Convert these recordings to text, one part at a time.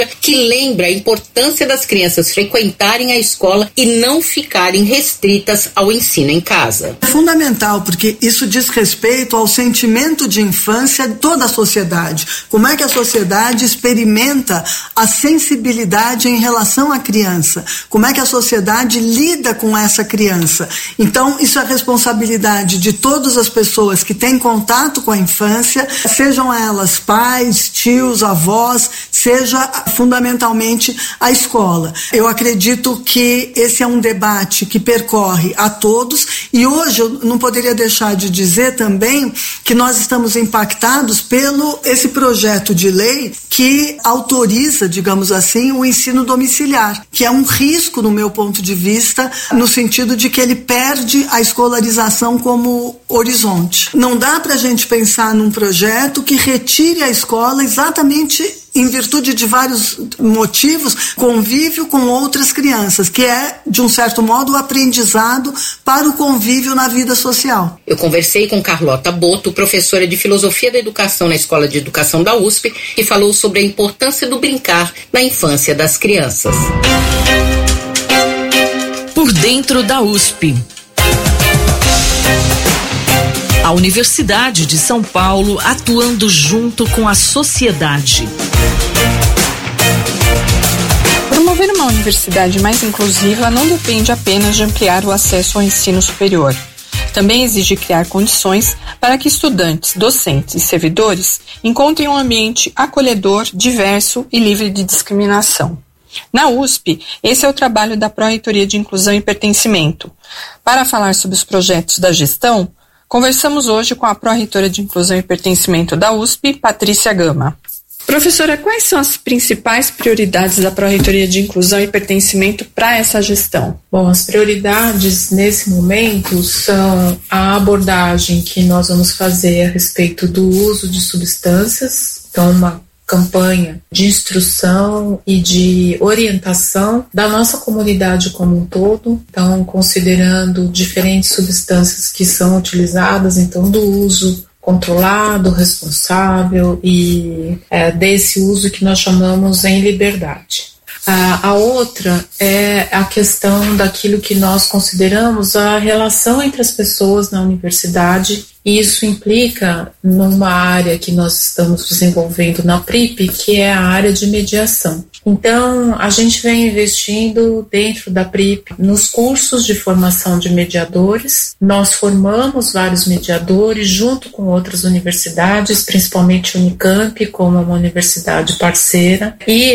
que lembra a importância das crianças frequentarem a escola e não ficarem restritas ao ensino em casa. É fundamental, porque isso diz respeito ao sentimento de infância de toda a sociedade. Como é que a sociedade experimenta a sensibilidade em relação à criança? Como é que a sociedade lida com essa criança? Então, isso é responsabilidade de todas as pessoas que têm contato com a infância, sejam elas pais, tios, avós, seja fundamentalmente a escola. Eu acredito que esse é um debate que percorre a todos, e hoje eu não poderia deixar de dizer também que nós estamos impactados pelo esse projeto de lei que autoriza, digamos assim, o ensino domiciliar, que é um risco, no meu ponto de vista, no sentido de que ele perde a escolarização como horizonte. Não dá para a gente pensar num projeto que retire a escola exatamente em virtude de vários motivos, convívio com outras crianças, que é, de um certo modo, o aprendizado para o convívio na vida social. Eu conversei com Carlota Boto, professora de Filosofia da Educação na Escola de Educação da USP, que falou sobre a importância do brincar na infância das crianças. Por dentro da USP. A Universidade de São Paulo atuando junto com a sociedade. Promover uma universidade mais inclusiva não depende apenas de ampliar o acesso ao ensino superior. Também exige criar condições para que estudantes, docentes e servidores encontrem um ambiente acolhedor, diverso e livre de discriminação. Na USP, esse é o trabalho da Pró-Reitoria de Inclusão e Pertencimento. Para falar sobre os projetos da gestão, conversamos hoje com a Pró-Reitora de Inclusão e Pertencimento da USP, Patrícia Gama. Professora, quais são as principais prioridades da Pró-Reitoria de Inclusão e Pertencimento para essa gestão? Bom, as prioridades nesse momento são a abordagem que nós vamos fazer a respeito do uso de substâncias, então uma campanha de instrução e de orientação da nossa comunidade como um todo, então considerando diferentes substâncias que são utilizadas, então do uso controlado, responsável e desse uso que nós chamamos em liberdade. A outra é a questão daquilo que nós consideramos a relação entre as pessoas na universidade. E isso implica numa área que nós estamos desenvolvendo na PRIP, que é a área de mediação. Então, a gente vem investindo dentro da PRIP nos cursos de formação de mediadores. Nós formamos vários mediadores junto com outras universidades, principalmente a Unicamp, como uma universidade parceira.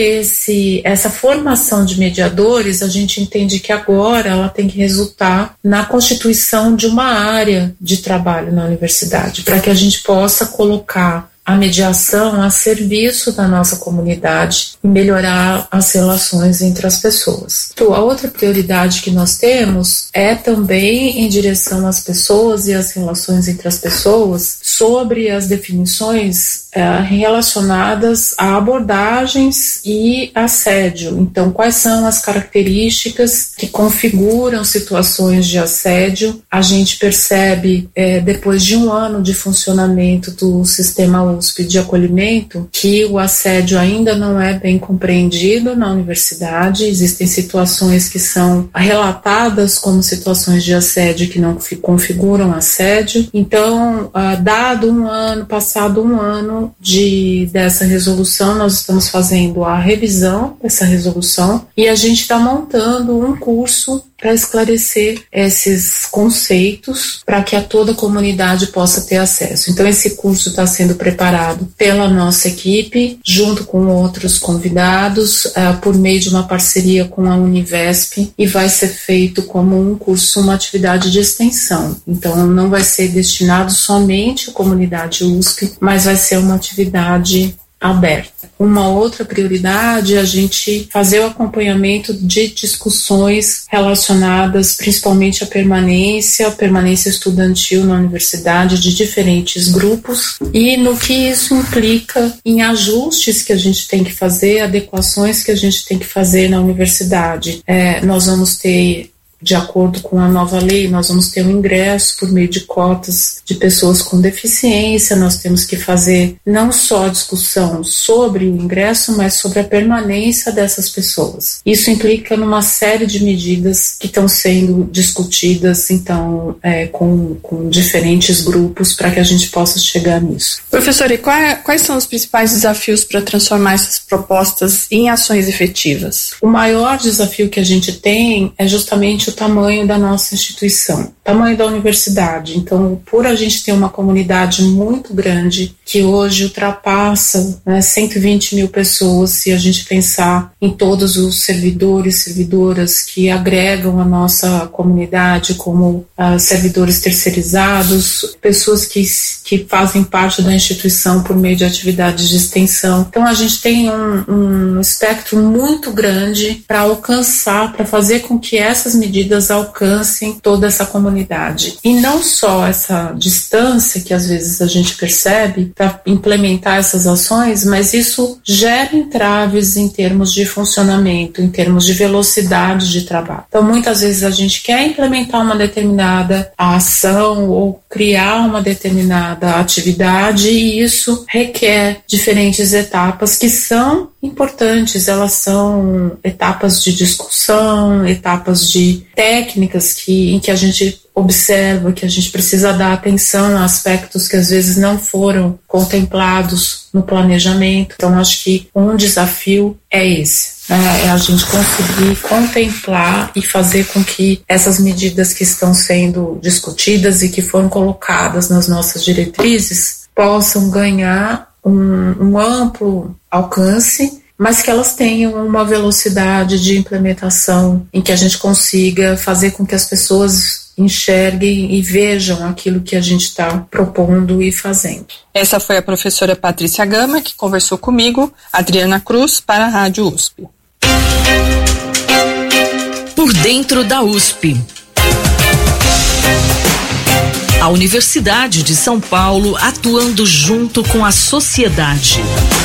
E essa formação de mediadores, a gente entende que agora ela tem que resultar na constituição de uma área de trabalho na universidade, para que a gente possa colocar a mediação a serviço da nossa comunidade e melhorar as relações entre as pessoas. Então, a outra prioridade que nós temos é também em direção às pessoas e às relações entre as pessoas sobre as definições relacionadas a abordagens e assédio. Então, quais são as características que configuram situações de assédio? A gente percebe, depois de um ano de funcionamento do sistema USP de acolhimento, que o assédio ainda não é bem compreendido na universidade. Existem situações que são relatadas como situações de assédio que não configuram assédio. Então, passado um ano dessa resolução, nós estamos fazendo a revisão dessa resolução e a gente está montando um curso para esclarecer esses conceitos para que toda a comunidade possa ter acesso. Então, esse curso está sendo preparado pela nossa equipe, junto com outros convidados, por meio de uma parceria com a Univesp, e vai ser feito como um curso, uma atividade de extensão. Então, não vai ser destinado somente à comunidade USP, mas vai ser uma atividade aberta. Uma outra prioridade é a gente fazer o acompanhamento de discussões relacionadas principalmente à permanência estudantil na universidade de diferentes grupos e no que isso implica em ajustes que a gente tem que fazer, adequações que a gente tem que fazer na universidade. Nós vamos ter de acordo com a nova lei, nós vamos ter um ingresso por meio de cotas de pessoas com deficiência, nós temos que fazer não só discussão sobre o ingresso, mas sobre a permanência dessas pessoas. Isso implica numa série de medidas que estão sendo discutidas, então, com diferentes grupos para que a gente possa chegar nisso. Professora, e quais são os principais desafios para transformar essas propostas em ações efetivas? O maior desafio que a gente tem é justamente o tamanho da nossa instituição, o tamanho da universidade. Então, por a gente ter uma comunidade muito grande, que hoje ultrapassa 120 mil pessoas, se a gente pensar em todos os servidores e servidoras que agregam a nossa comunidade, como servidores terceirizados, pessoas que fazem parte da instituição por meio de atividades de extensão. Então, a gente tem um espectro muito grande para alcançar, para fazer com que essas medidas alcancem toda essa comunidade. E não só essa distância que às vezes a gente percebe para implementar essas ações, mas isso gera entraves em termos de funcionamento, em termos de velocidade de trabalho. Então, muitas vezes a gente quer implementar uma determinada ação ou criar uma determinada atividade e isso requer diferentes etapas que são importantes. Elas são etapas de discussão, etapas de técnicas em que a gente observa que a gente precisa dar atenção a aspectos que às vezes não foram contemplados no planejamento. Então, acho que um desafio é esse. É a gente conseguir contemplar e fazer com que essas medidas que estão sendo discutidas e que foram colocadas nas nossas diretrizes possam ganhar um amplo alcance, mas que elas tenham uma velocidade de implementação em que a gente consiga fazer com que as pessoas enxerguem e vejam aquilo que a gente está propondo e fazendo. Essa foi a professora Patrícia Gama, que conversou comigo, Adriana Cruz, para a Rádio USP. Por dentro da USP. A Universidade de São Paulo atuando junto com a sociedade.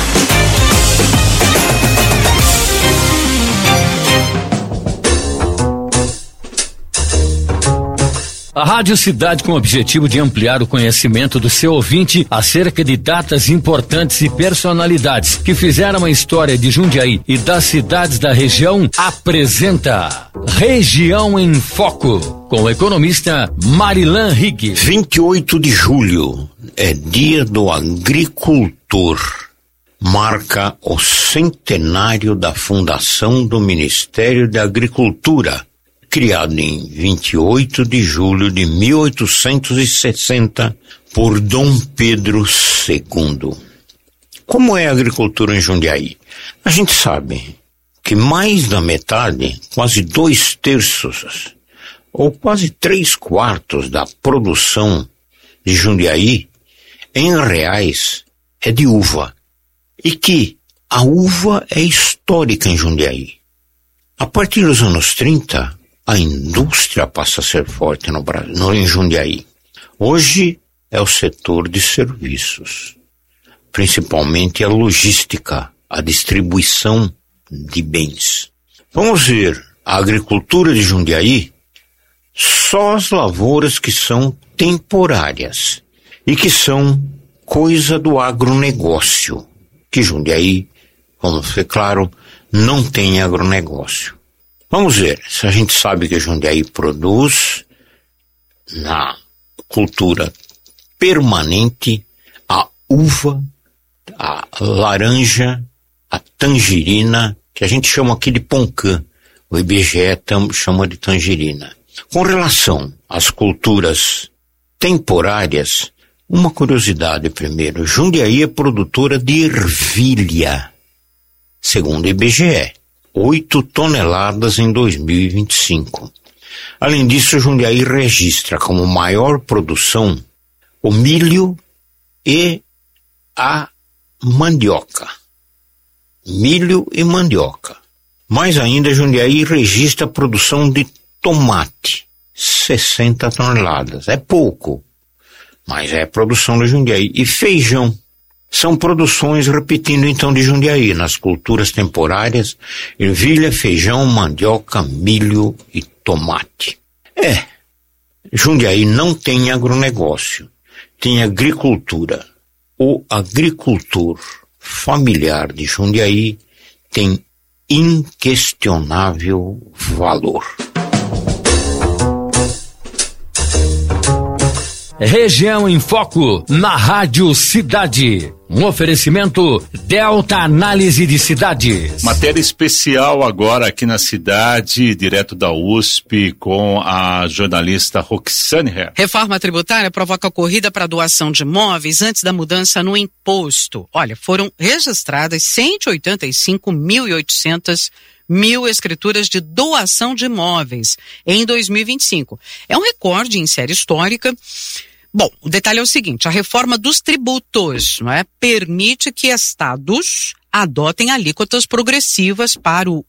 A Rádio Cidade, com o objetivo de ampliar o conhecimento do seu ouvinte acerca de datas importantes e personalidades que fizeram a história de Jundiaí e das cidades da região, apresenta Região em Foco, com o economista Marilan Rigg. 28 de julho é Dia do Agricultor. Marca o centenário da fundação do Ministério da Agricultura, criado em 28 de julho de 1860 por Dom Pedro II. Como é a agricultura em Jundiaí? A gente sabe que mais da metade, quase 2/3, ou quase 3/4 da produção de Jundiaí, em reais, é de uva. E que a uva é histórica em Jundiaí. A partir dos anos 30, a indústria passa a ser forte no Brasil, em Jundiaí. Hoje é o setor de serviços, principalmente a logística, a distribuição de bens. Vamos ver a agricultura de Jundiaí, só as lavouras que são temporárias e que são coisa do agronegócio, que Jundiaí, como foi claro, não tem agronegócio. Vamos ver, se a gente sabe que Jundiaí produz na cultura permanente a uva, a laranja, a tangerina, que a gente chama aqui de poncã, o IBGE chama de tangerina. Com relação às culturas temporárias, uma curiosidade primeiro, Jundiaí é produtora de ervilha, segundo o IBGE. 8 toneladas em 2025. Além disso, Jundiaí registra como maior produção o milho e a mandioca. Milho e mandioca. Mais ainda, Jundiaí registra a produção de tomate, 60 toneladas. É pouco, mas é a produção de Jundiaí. E feijão, São produções, repetindo então, de Jundiaí, nas culturas temporárias, ervilha, feijão, mandioca, milho e tomate. Jundiaí não tem agronegócio, tem agricultura. O agricultor familiar de Jundiaí tem inquestionável valor. Região em Foco, na Rádio Cidade. Um oferecimento Delta Análise de Cidades. Matéria especial agora aqui na cidade, direto da USP, com a jornalista Roxane Herr. Reforma tributária provoca corrida para doação de imóveis antes da mudança no imposto. Olha, foram registradas 185.800 escrituras de doação de imóveis em 2025. É um recorde em série histórica. Bom, o detalhe é o seguinte, a reforma dos tributos, não é, permite que estados adotem alíquotas progressivas para o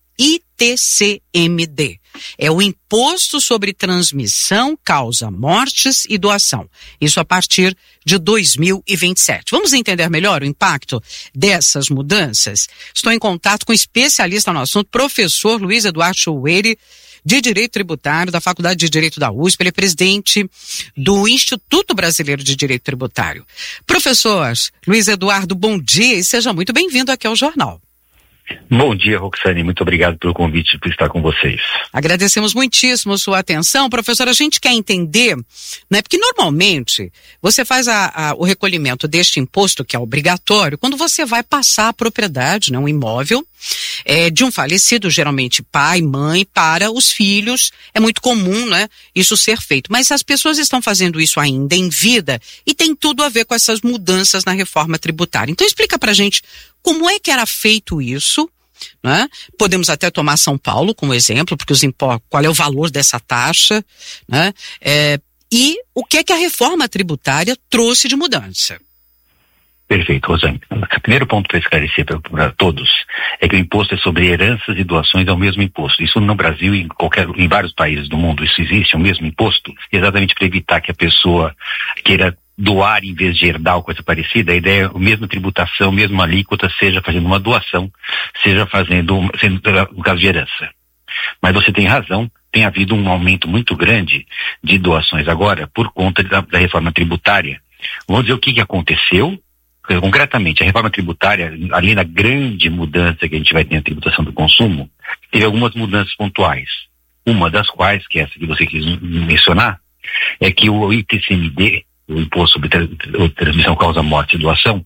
ITCMD. É o Imposto sobre Transmissão, Causa, Mortes e Doação. Isso a partir de 2027. Vamos entender melhor o impacto dessas mudanças? Estou em contato com um especialista no assunto, professor Luiz Eduardo Choueiri, de Direito Tributário, da Faculdade de Direito da USP. Ele é presidente do Instituto Brasileiro de Direito Tributário. Professor Luiz Eduardo, bom dia e seja muito bem-vindo aqui ao Jornal. Bom dia, Roxane. Muito obrigado pelo convite por estar com vocês. Agradecemos muitíssimo sua atenção. Professor, a gente quer entender, né, porque normalmente você faz o recolhimento deste imposto, que é obrigatório, quando você vai passar a propriedade, né, um imóvel, de um falecido, geralmente pai, mãe, para os filhos. É muito comum, né, isso ser feito. Mas as pessoas estão fazendo isso ainda em vida e tem tudo a ver com essas mudanças na reforma tributária. Então explica pra gente como é que era feito isso, né? Podemos até tomar São Paulo como exemplo, porque qual é o valor dessa taxa, né? E o que é que a reforma tributária trouxe de mudança? Perfeito, Rosane. O primeiro ponto para esclarecer para todos é que o imposto é sobre heranças e doações, é o mesmo imposto. Isso no Brasil e em vários países do mundo, isso existe, é o mesmo imposto, exatamente para evitar que a pessoa queira doar em vez de herdar ou coisa parecida. A ideia é a mesma tributação, mesma alíquota, seja fazendo uma doação, seja sendo no caso de herança. Mas você tem razão, tem havido um aumento muito grande de doações agora por conta da reforma tributária. Vamos dizer o que aconteceu. Concretamente, a reforma tributária, além da grande mudança que a gente vai ter na tributação do consumo, teve algumas mudanças pontuais. Uma das quais, que é essa que você quis mencionar, é que o ITCMD, o Imposto sobre Transmissão, Causa, Morte e Doação,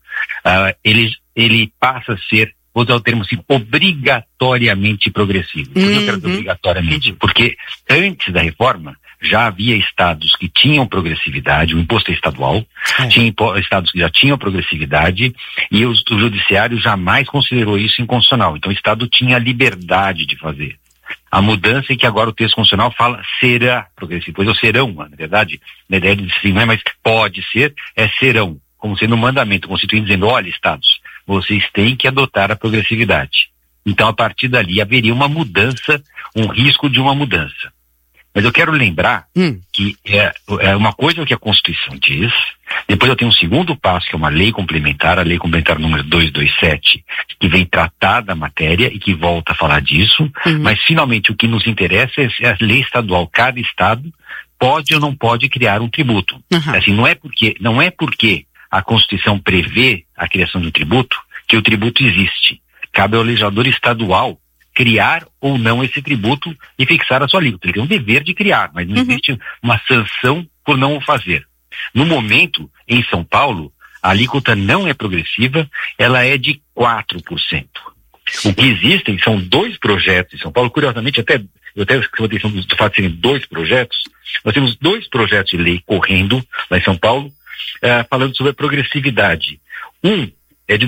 ele passa a ser, vou usar o termo assim, obrigatoriamente progressivo. Por que eu quero dizer obrigatoriamente? Porque antes da reforma, já havia estados que tinham progressividade, o imposto é estadual, tinha estados que já tinham progressividade e o judiciário jamais considerou isso inconstitucional. Então o estado tinha liberdade de fazer. A mudança é que agora o texto constitucional fala será progressivo, pois é o serão, na verdade, na ideia de assim, não é mais pode ser, é serão, como sendo um mandamento constituinte dizendo, olha, estados, vocês têm que adotar a progressividade. Então a partir dali haveria uma mudança, um risco de uma mudança. Mas eu quero lembrar que é uma coisa que a Constituição diz, depois eu tenho um segundo passo, que é uma lei complementar, a lei complementar número 227, que vem tratar da matéria e que volta a falar disso, mas finalmente o que nos interessa é a lei estadual. Cada estado pode ou não pode criar um tributo. Assim, não é porque a Constituição prevê a criação de um tributo que o tributo existe. Cabe ao legislador estadual criar ou não esse tributo e fixar a sua alíquota. Ele tem um dever de criar, mas não existe uma sanção por não o fazer. No momento, em São Paulo, a alíquota não é progressiva, ela é de 4%. O que existem são 2 projetos em São Paulo, curiosamente, eu até chamo a atenção do fato de serem 2 projetos, nós temos 2 projetos de lei correndo lá em São Paulo, falando sobre a progressividade. Um é de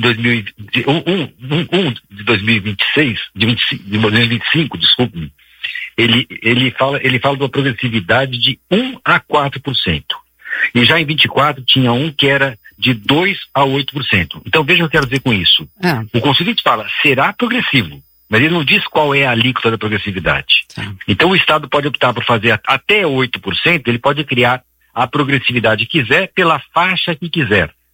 2025, desculpe-me. Ele fala de uma progressividade de 1 a 4%. E já em 24 tinha um que era de 2 a 8%. Então veja o que eu quero dizer com isso. O Constituinte fala, será progressivo, mas ele não diz qual é a alíquota da progressividade. Então o Estado pode optar por fazer até 8%, ele pode criar a progressividade que quiser pela faixa que quiser.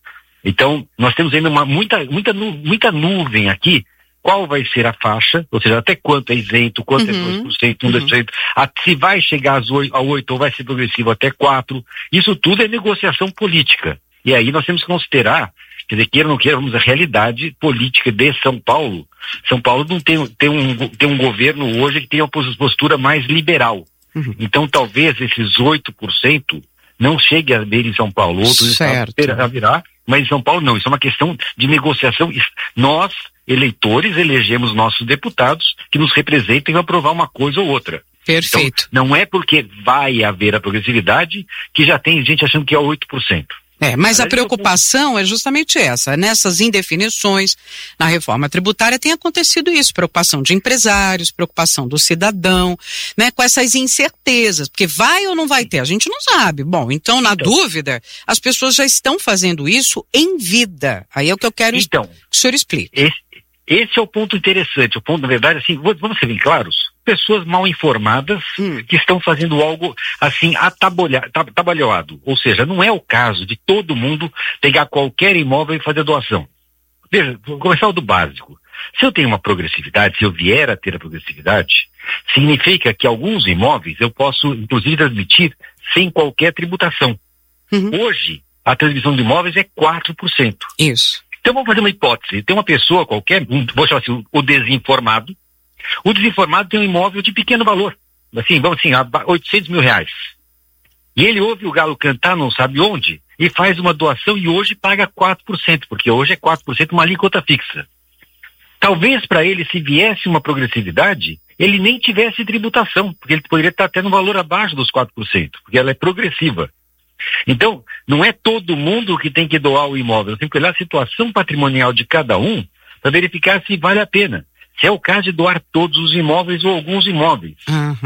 Então, nós temos ainda muita nuvem aqui. Qual vai ser a faixa? Ou seja, até quanto é isento, quanto é 2%, 1%, se vai chegar a 8 ou vai ser progressivo até 4%. Isso tudo é negociação política. E aí nós temos que considerar, quer dizer, queira ou não queira, a realidade política de São Paulo. São Paulo não tem um governo hoje que tenha uma postura mais liberal. Então, talvez esses 8% não chegue a ver em São Paulo. Outros estados virá, mas em São Paulo não. Isso é uma questão de negociação. Nós, eleitores, elegemos nossos deputados que nos representam e vão aprovar uma coisa ou outra. Perfeito. Então, não é porque vai haver a progressividade que já tem gente achando que é 8%. Mas a preocupação é justamente essa. Nessas indefinições, na reforma tributária tem acontecido isso, preocupação de empresários, preocupação do cidadão, né, com essas incertezas, porque vai ou não vai ter, a gente não sabe. Bom, então, na dúvida, as pessoas já estão fazendo isso em vida. Aí é o que eu quero que o senhor explique. Esse é o ponto interessante. O ponto, na verdade, assim, vamos ser bem claros, pessoas mal informadas que estão fazendo algo assim atabalhoado. Ou seja, não é o caso de todo mundo pegar qualquer imóvel e fazer doação. Veja, vou começar do básico. Se eu tenho uma progressividade, se eu vier a ter a progressividade, significa que alguns imóveis eu posso, inclusive, transmitir sem qualquer tributação. Hoje, a transmissão de imóveis é 4%. Isso. Então vamos fazer uma hipótese. Tem uma pessoa qualquer, vou chamar assim, o desinformado. O desinformado tem um imóvel de pequeno valor. Assim, vamos assim, R$800 mil. E ele ouve o galo cantar não sabe onde e faz uma doação e hoje paga 4%, porque hoje é 4% uma alíquota fixa. Talvez para ele, se viesse uma progressividade, ele nem tivesse tributação, porque ele poderia estar até no valor abaixo dos 4%, porque ela é progressiva. Então, não é todo mundo que tem que doar o imóvel, tem que olhar a situação patrimonial de cada um para verificar se vale a pena. Se é o caso de doar todos os imóveis ou alguns imóveis.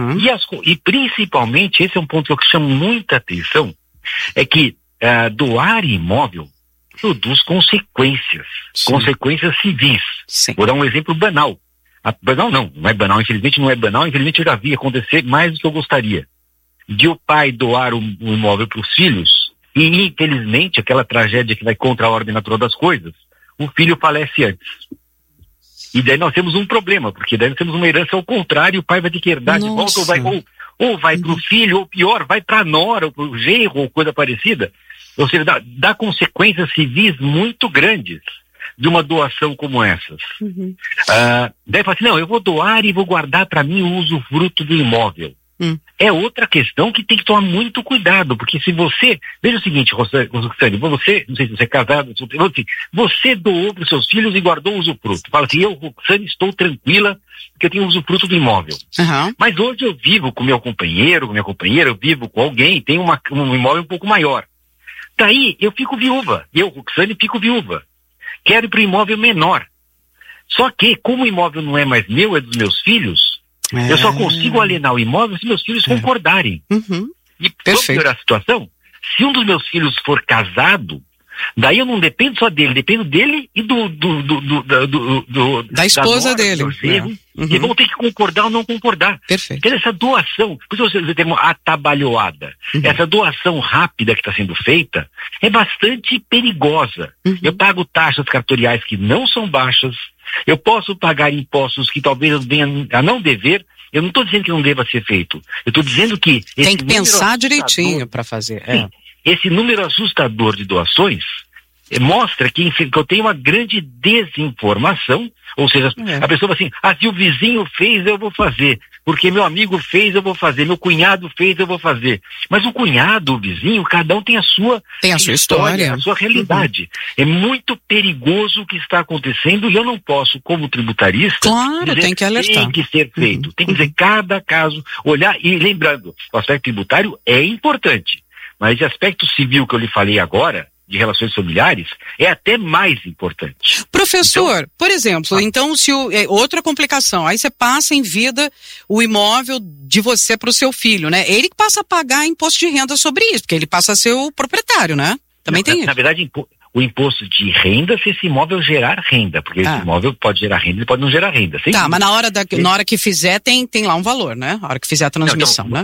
E principalmente, esse é um ponto que eu chamo muita atenção, é que doar imóvel produz consequências, consequências civis. Vou dar um exemplo banal. Banal não é banal, infelizmente não é banal, infelizmente eu já vi acontecer mais do que eu gostaria. De o pai doar um imóvel para os filhos, e infelizmente aquela tragédia que vai contra a ordem natural das coisas, o filho falece antes. E daí nós temos um problema, porque daí nós temos uma herança ao contrário, o pai vai ter que herdar de volta, ou vai para o filho, ou pior, vai para a nora, ou para o genro, ou coisa parecida. Ou seja, dá consequências civis muito grandes de uma doação como essas. Daí fala assim, não, eu vou doar e vou guardar para mim o usufruto do imóvel. É outra questão que tem que tomar muito cuidado, porque se você, veja o seguinte, Rossani, você, não sei se você é casado, você doou para os seus filhos e guardou o usufruto. Fala assim, eu, Rossani, estou tranquila porque eu tenho usufruto do imóvel. Mas hoje eu vivo com meu companheiro, com minha companheira, eu vivo com alguém, tem um imóvel um pouco maior. Daí eu fico viúva, eu, Roxane, fico viúva. Quero ir para um imóvel menor. Só que, como o imóvel não é mais meu, é dos meus filhos, eu só consigo alienar o imóvel se meus filhos concordarem. E para piorar a situação, se um dos meus filhos for casado, daí eu não dependo só dele, dependo dele e da esposa dele. Que vão ter que concordar ou não concordar. Então essa doação, por isso você tem uma atabalhoada, essa doação rápida que está sendo feita é bastante perigosa. Eu pago taxas cartoriais que não são baixas, eu posso pagar impostos que talvez eu venha a não dever. Eu não estou dizendo que não deva ser feito. Eu estou dizendo que tem que pensar direitinho para fazer. Esse número assustador de doações mostra que eu tenho uma grande desinformação, ou seja, a pessoa fala assim, se o vizinho fez, eu vou fazer, porque meu amigo fez, eu vou fazer, meu cunhado fez, eu vou fazer. Mas o cunhado, o vizinho, cada um tem a sua história, a sua realidade. É muito perigoso o que está acontecendo e eu não posso, como tributarista, dizer, tem que alertar. Tem que ser feito. Tem que dizer cada caso, olhar e lembrando, o aspecto tributário é importante, mas de aspecto civil que eu lhe falei agora, de relações familiares, é até mais importante. Professor, então, por exemplo, então se outra complicação, aí você passa em vida o imóvel de você para o seu filho, né? Ele que passa a pagar imposto de renda sobre isso, porque ele passa a ser o proprietário, né? Também tem isso. Na verdade, o imposto de renda se esse imóvel gerar renda, porque esse imóvel pode gerar renda, ele pode não gerar renda. Mas na hora que fizer tem lá um valor, né? A hora que fizer a transmissão, né?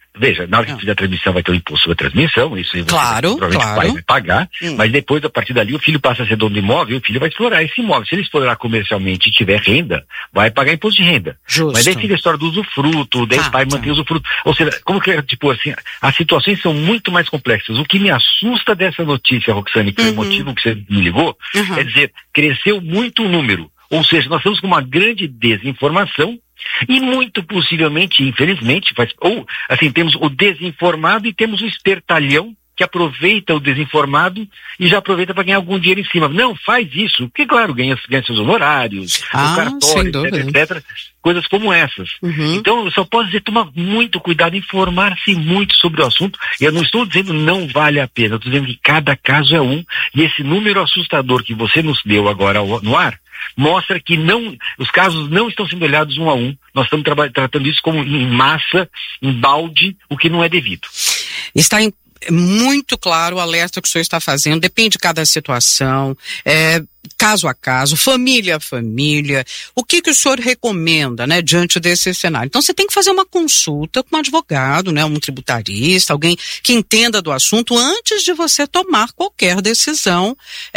veja, na hora que fizer a transmissão vai ter o imposto sobre a transmissão, isso aí você provavelmente o pai vai pagar, mas depois, a partir dali, o filho passa a ser dono do imóvel e o filho vai explorar esse imóvel. Se ele explorar comercialmente e tiver renda, vai pagar imposto de renda. Justo. Mas daí fica a história do usufruto, daí o pai mantém o usufruto. Ou seja, como que é, tipo assim, as situações são muito mais complexas. O que me assusta dessa notícia, Roxane, que foi o motivo que você me ligou, é dizer, cresceu muito o número. Ou seja, nós estamos com uma grande desinformação e muito possivelmente, infelizmente, temos o desinformado e temos o espertalhão que aproveita o desinformado e já aproveita para ganhar algum dinheiro em cima. Não, faz isso, porque claro, ganha seus honorários, o cartório, etc. Coisas como essas. Então, eu só posso dizer, tomar muito cuidado, informar-se muito sobre o assunto. Eu não estou dizendo não vale a pena, eu estou dizendo que cada caso é um, e esse número assustador que você nos deu agora no ar, mostra que os casos não estão sendo olhados um a um. Nós estamos tratando isso como em massa, em balde, o que não é devido. Está muito claro o alerta que o senhor está fazendo, depende de cada situação, caso a caso, família a família. O que o senhor recomenda, né, diante desse cenário? Então você tem que fazer uma consulta com um advogado, né, um tributarista, alguém que entenda do assunto antes de você tomar qualquer decisão,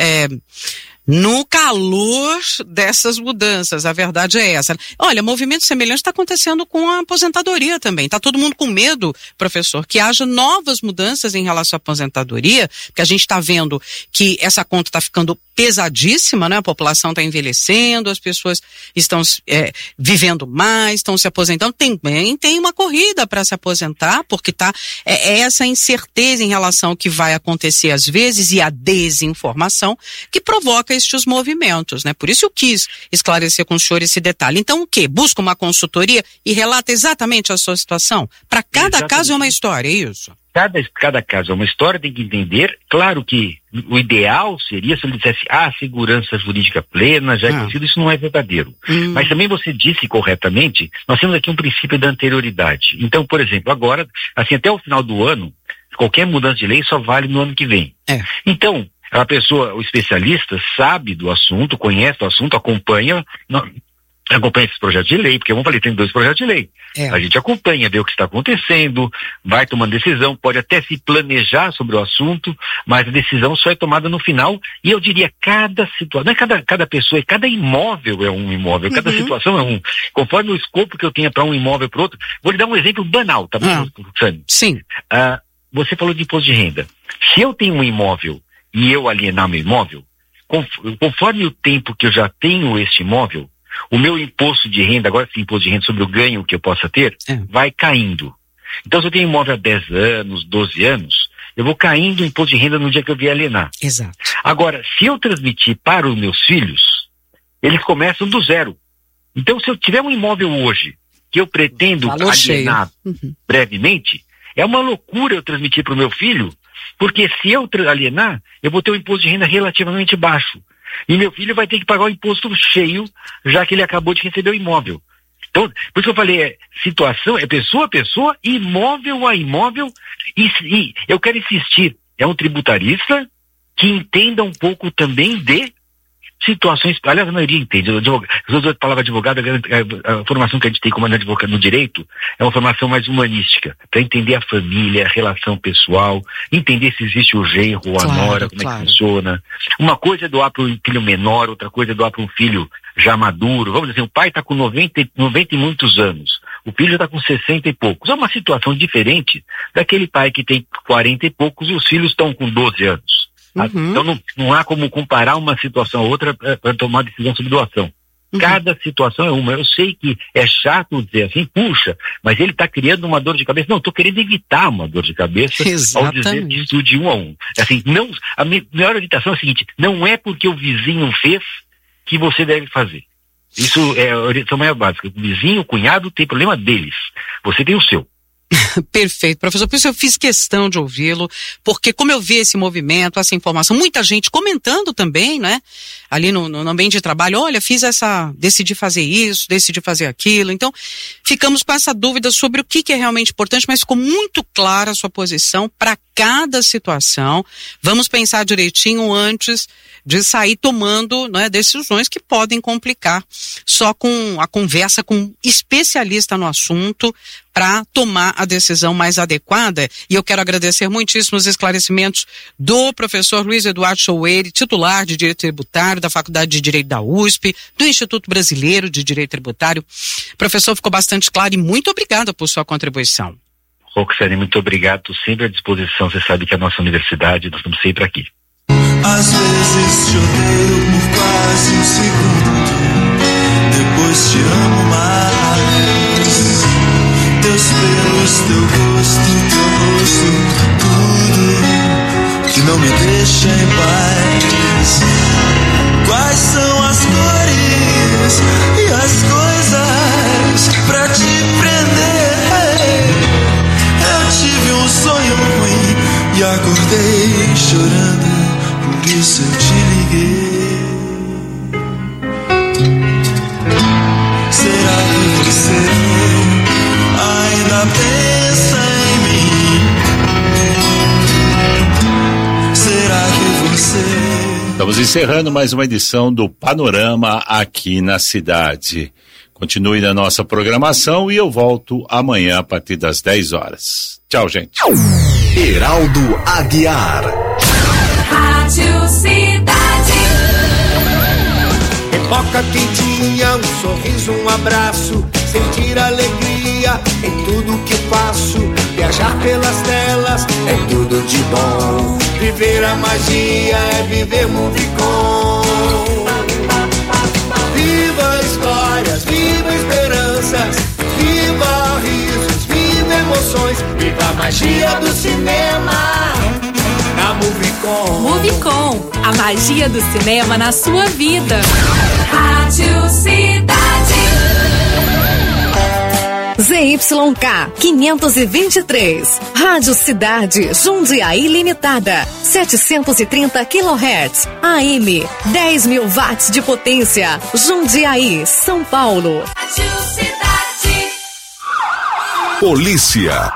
no calor dessas mudanças. A verdade é essa. Olha, movimento semelhante está acontecendo com a aposentadoria também. Está todo mundo com medo, professor, que haja novas mudanças em relação à aposentadoria, porque a gente está vendo que essa conta está ficando pesadíssima, né? A população está envelhecendo, as pessoas estão vivendo mais, estão se aposentando. Tem uma corrida para se aposentar, porque essa incerteza em relação ao que vai acontecer às vezes e a desinformação que provoca estes movimentos, né? Por isso eu quis esclarecer com o senhor esse detalhe. Então o quê? Busca uma consultoria e relata exatamente a sua situação? Para cada caso é uma história, é isso? Cada caso é uma história, tem que entender. Claro que o ideal seria se ele dissesse, segurança jurídica plena, já é conhecido, isso não é verdadeiro. Mas também você disse corretamente, nós temos aqui um princípio da anterioridade. Então, por exemplo, agora, assim, até o final do ano, qualquer mudança de lei só vale no ano que vem. Então, a pessoa, o especialista, sabe do assunto, conhece o assunto, acompanha esses projetos de lei, porque, como eu falei, tem 2 projetos de lei. A gente acompanha, vê o que está acontecendo, vai tomando decisão, pode até se planejar sobre o assunto, mas a decisão só é tomada no final, e eu diria, cada situação, não é cada pessoa, cada imóvel é um imóvel, cada situação é um. Conforme o escopo que eu tenha para um imóvel e para outro, vou lhe dar um exemplo banal, tá bom, Sani? Sim. Você falou de imposto de renda. Se eu tenho um imóvel e eu alienar meu imóvel, conforme o tempo que eu já tenho este imóvel, o meu imposto de renda, agora sim, imposto de renda sobre o ganho que eu possa ter, vai caindo. Então, se eu tenho imóvel há 10 anos, 12 anos, eu vou caindo o imposto de renda no dia que eu vier alienar. Exato. Agora, se eu transmitir para os meus filhos, eles começam do zero. Então, se eu tiver um imóvel hoje que eu pretendo alienar brevemente, é uma loucura eu transmitir para o meu filho, porque se eu alienar, eu vou ter um imposto de renda relativamente baixo. E meu filho vai ter que pagar o imposto cheio, já que ele acabou de receber o imóvel. Então, por isso que eu falei, situação, é pessoa a pessoa, imóvel a imóvel, e eu quero insistir, é um tributarista que entenda um pouco também de situações, aliás, a maioria entende, a palavra advogado, a formação que a gente tem como advogado no direito, é uma formação mais humanística, para entender a família, a relação pessoal, entender se existe o genro ou a nora, como é que funciona. Uma coisa é doar para um filho menor, outra coisa é doar para um filho já maduro. Vamos dizer assim, o pai está com 90 e muitos anos, o filho já está com 60 e poucos. É uma situação diferente daquele pai que tem 40 e poucos e os filhos estão com 12 anos. Então não há como comparar uma situação a outra para tomar decisão sobre doação. Cada situação é uma. Eu sei que é chato dizer assim, puxa, mas ele está criando uma dor de cabeça. Não, estou querendo evitar uma dor de cabeça ao dizer que estude 1 a 1. Assim, não, a melhor orientação é a seguinte, não é porque o vizinho fez que você deve fazer. Isso é a orientação mais básica. O vizinho, o cunhado tem problema deles. Você tem o seu. Perfeito, professor. Por isso eu fiz questão de ouvi-lo, porque como eu vi esse movimento, essa informação, muita gente comentando também, né? Ali no ambiente de trabalho, olha, decidi fazer isso, decidi fazer aquilo. Então, ficamos com essa dúvida sobre o que é realmente importante, mas ficou muito clara a sua posição para cada situação. Vamos pensar direitinho antes de sair tomando, né, decisões que podem complicar. Só com a conversa com um especialista no assunto, para tomar a decisão mais adequada. E eu quero agradecer muitíssimo os esclarecimentos do professor Luiz Eduardo Choueire, titular de Direito Tributário da Faculdade de Direito da USP, do Instituto Brasileiro de Direito Tributário. Professor, ficou bastante claro e muito obrigada por sua contribuição. Roxane, muito obrigado, estou sempre à disposição. Você sabe que a nossa universidade, nós estamos sempre aqui. Às vezes te odeio por quase um segundo, depois te amo mais. Teus pelos, teu rosto, tudo que não me deixa em paz. Quais são as cores e as coisas pra te prender? Eu tive um sonho ruim e acordei chorando, por isso eu te liguei. Será que você ainda pensa em mim? Será que você... Estamos encerrando mais uma edição do Panorama aqui na cidade. Continue na nossa programação e eu volto amanhã a partir das 10 horas. Tchau, gente. Heraldo Aguiar. Rádio Cidade. Pipoca quentinha, um sorriso, um abraço, sentir alegria em tudo que faço. Viajar pelas telas é tudo de bom. Viver a magia é viver Movicon. Viva histórias, viva esperanças, viva risos, viva emoções, viva a magia do cinema na Movicon. Movicon, a magia do cinema na sua vida. Rádio Cidade. ZYK 523, Rádio Cidade, Jundiaí Limitada, 730 kHz, AM, 10.000 watts de potência, Jundiaí, São Paulo. Rádio Cidade. Polícia.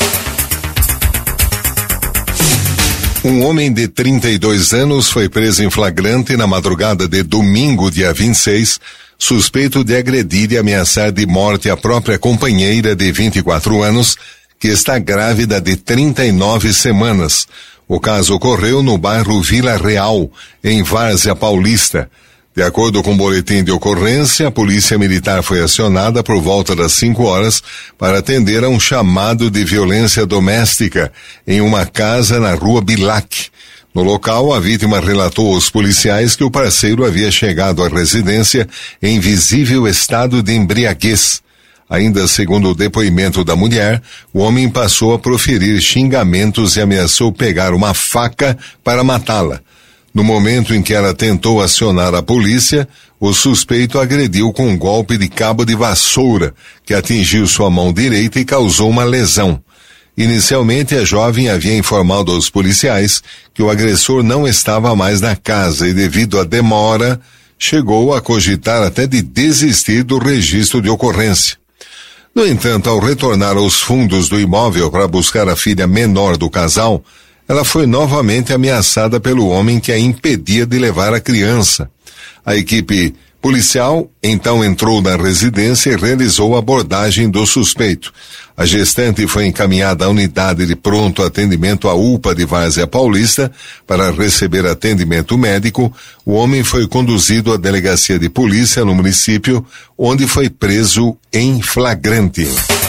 Um homem de 32 anos foi preso em flagrante na madrugada de domingo, dia 26, suspeito de agredir e ameaçar de morte a própria companheira de 24 anos, que está grávida de 39 semanas. O caso ocorreu no bairro Vila Real, em Várzea Paulista. De acordo com o boletim de ocorrência, a polícia militar foi acionada por volta das 5 horas para atender a um chamado de violência doméstica em uma casa na rua Bilac. No local, a vítima relatou aos policiais que o parceiro havia chegado à residência em visível estado de embriaguez. Ainda segundo o depoimento da mulher, o homem passou a proferir xingamentos e ameaçou pegar uma faca para matá-la. No momento em que ela tentou acionar a polícia, o suspeito agrediu com um golpe de cabo de vassoura, que atingiu sua mão direita e causou uma lesão. Inicialmente, a jovem havia informado aos policiais que o agressor não estava mais na casa e, devido à demora, chegou a cogitar até de desistir do registro de ocorrência. No entanto, ao retornar aos fundos do imóvel para buscar a filha menor do casal, ela foi novamente ameaçada pelo homem que a impedia de levar a criança. A equipe policial então entrou na residência e realizou a abordagem do suspeito. A gestante foi encaminhada à unidade de pronto atendimento à UPA de Várzea Paulista para receber atendimento médico. O homem foi conduzido à delegacia de polícia no município, onde foi preso em flagrante.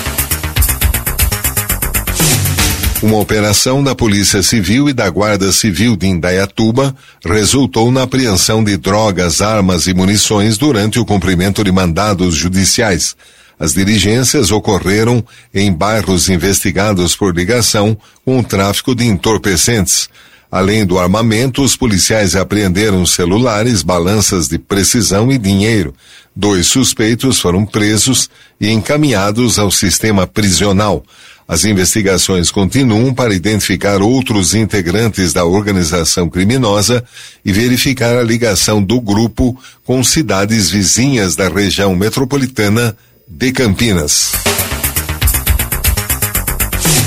Uma operação da Polícia Civil e da Guarda Civil de Indaiatuba resultou na apreensão de drogas, armas e munições durante o cumprimento de mandados judiciais. As diligências ocorreram em bairros investigados por ligação com o tráfico de entorpecentes. Além do armamento, os policiais apreenderam celulares, balanças de precisão e dinheiro. 2 suspeitos foram presos e encaminhados ao sistema prisional. As investigações continuam para identificar outros integrantes da organização criminosa e verificar a ligação do grupo com cidades vizinhas da região metropolitana de Campinas.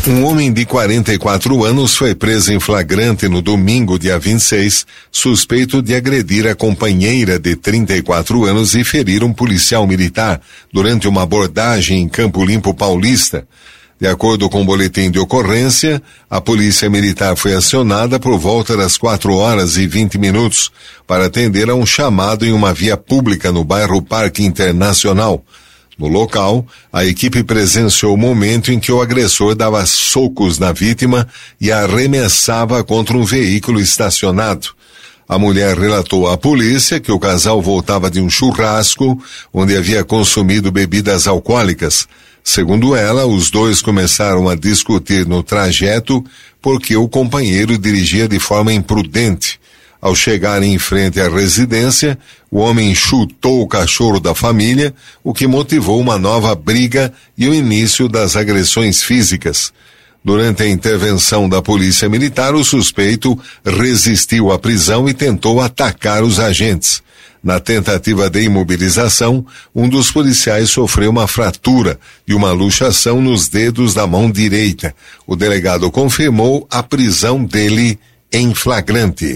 Um homem de 44 anos foi preso em flagrante no domingo, dia 26, suspeito de agredir a companheira de 34 anos e ferir um policial militar durante uma abordagem em Campo Limpo Paulista. De acordo com o boletim de ocorrência, a polícia militar foi acionada por volta das 4h20 para atender a um chamado em uma via pública no bairro Parque Internacional. No local, a equipe presenciou o momento em que o agressor dava socos na vítima e a arremessava contra um veículo estacionado. A mulher relatou à polícia que o casal voltava de um churrasco onde havia consumido bebidas alcoólicas. Segundo ela, os dois começaram a discutir no trajeto porque o companheiro dirigia de forma imprudente. Ao chegarem em frente à residência, o homem chutou o cachorro da família, o que motivou uma nova briga e o início das agressões físicas. Durante a intervenção da polícia militar, o suspeito resistiu à prisão e tentou atacar os agentes. Na tentativa de imobilização, um dos policiais sofreu uma fratura e uma luxação nos dedos da mão direita. O delegado confirmou a prisão dele em flagrante.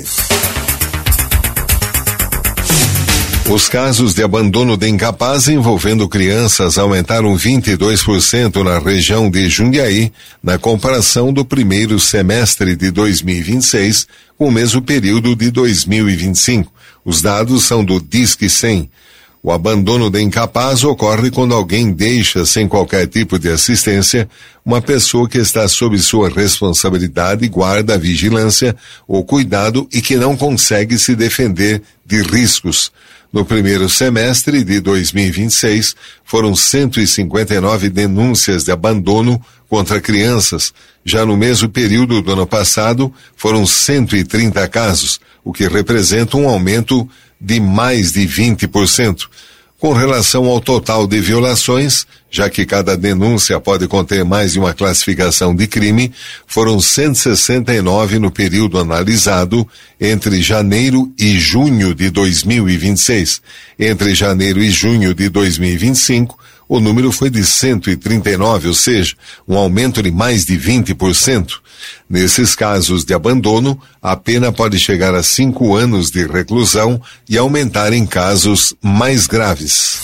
Os casos de abandono de incapaz envolvendo crianças aumentaram 22% na região de Jundiaí, na comparação do primeiro semestre de 2026 com o mesmo período de 2025. Os dados são do Disque 100. O abandono de incapaz ocorre quando alguém deixa sem qualquer tipo de assistência uma pessoa que está sob sua responsabilidade, guarda, vigilância ou cuidado e que não consegue se defender de riscos. No primeiro semestre de 2026, foram 159 denúncias de abandono contra crianças. Já no mesmo período do ano passado, foram 130 casos, o que representa um aumento de mais de 20%. Com relação ao total de violações, já que cada denúncia pode conter mais de uma classificação de crime, foram 169 no período analisado entre janeiro e junho de 2026. Entre janeiro e junho de 2025, o número foi de 139, ou seja, um aumento de mais de 20%. Nesses casos de abandono, a pena pode chegar a 5 anos de reclusão e aumentar em casos mais graves.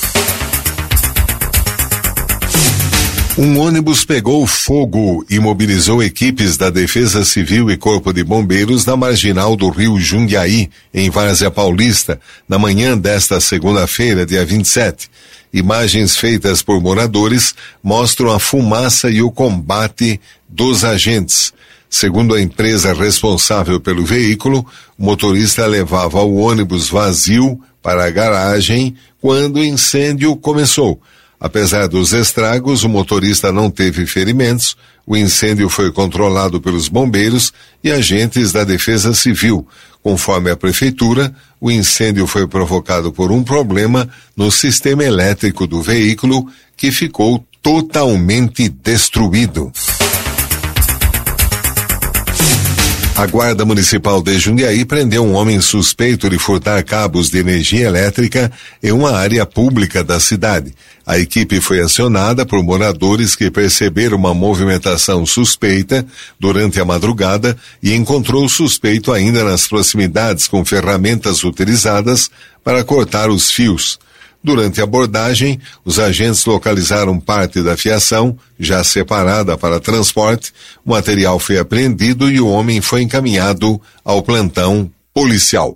Um ônibus pegou fogo e mobilizou equipes da Defesa Civil e Corpo de Bombeiros na marginal do Rio Jundiaí, em Várzea Paulista, na manhã desta segunda-feira, dia 27. Imagens feitas por moradores mostram a fumaça e o combate dos agentes. Segundo a empresa responsável pelo veículo, o motorista levava o ônibus vazio para a garagem quando o incêndio começou. Apesar dos estragos, o motorista não teve ferimentos, o incêndio foi controlado pelos bombeiros e agentes da Defesa Civil. Conforme a Prefeitura, o incêndio foi provocado por um problema no sistema elétrico do veículo que ficou totalmente destruído. A Guarda Municipal de Jundiaí prendeu um homem suspeito de furtar cabos de energia elétrica em uma área pública da cidade. A equipe foi acionada por moradores que perceberam uma movimentação suspeita durante a madrugada e encontrou o suspeito ainda nas proximidades com ferramentas utilizadas para cortar os fios. Durante a abordagem, os agentes localizaram parte da fiação, já separada para transporte. O material foi apreendido e o homem foi encaminhado ao plantão policial.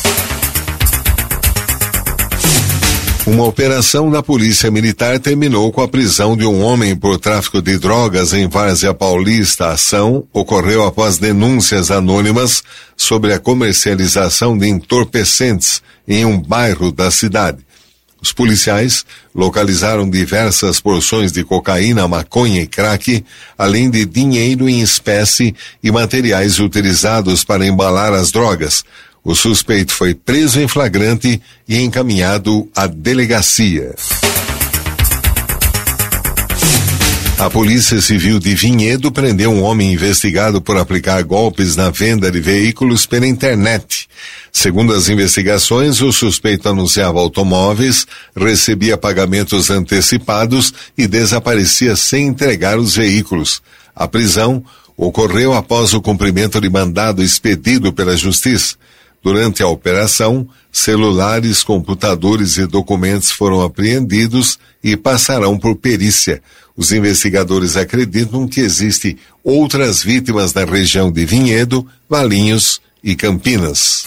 Uma operação da Polícia Militar terminou com a prisão de um homem por tráfico de drogas em Várzea Paulista. A ação ocorreu após denúncias anônimas sobre a comercialização de entorpecentes em um bairro da cidade. Os policiais localizaram diversas porções de cocaína, maconha e crack, além de dinheiro em espécie e materiais utilizados para embalar as drogas. O suspeito foi preso em flagrante e encaminhado à delegacia. A Polícia Civil de Vinhedo prendeu um homem investigado por aplicar golpes na venda de veículos pela internet. Segundo as investigações, o suspeito anunciava automóveis, recebia pagamentos antecipados e desaparecia sem entregar os veículos. A prisão ocorreu após o cumprimento de mandado expedido pela Justiça. Durante a operação, celulares, computadores e documentos foram apreendidos e passarão por perícia. Os investigadores acreditam que existem outras vítimas na região de Vinhedo, Valinhos e Campinas.